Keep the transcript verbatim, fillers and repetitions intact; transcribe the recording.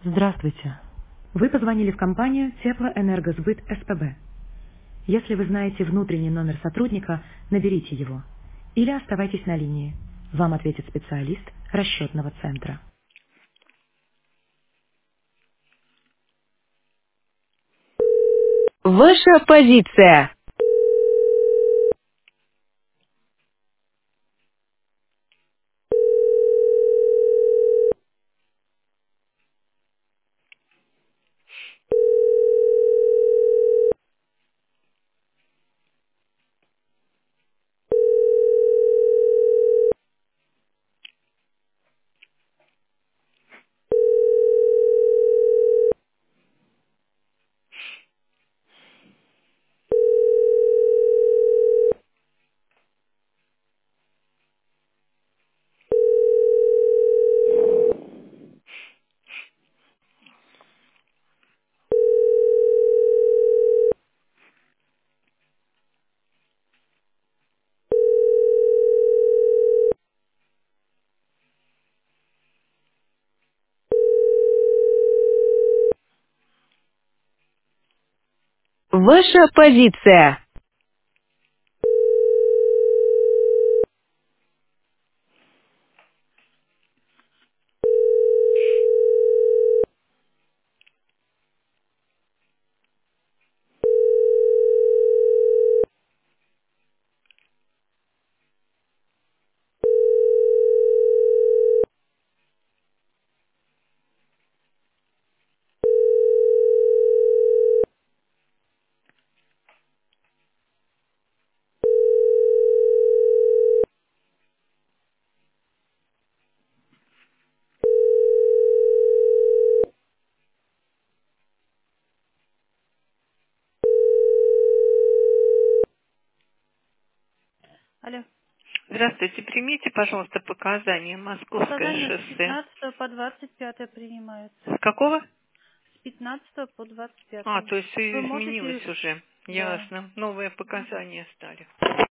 Здравствуйте. Вы позвонили в компанию Теплоэнергосбыт СПБ. Если вы знаете внутренний номер сотрудника, наберите его. Или оставайтесь на линии. Вам ответит специалист расчетного центра. Ваша позиция. Ваша позиция. Алло. Здравствуйте, примите, пожалуйста, показания Московское Показания с шоссе. пятнадцатого по двадцать пятое принимаются. С какого? С пятнадцатого по двадцать А, пятое. то есть Вы все можете... изменилось уже. Да. Ясно. Новые показания стали.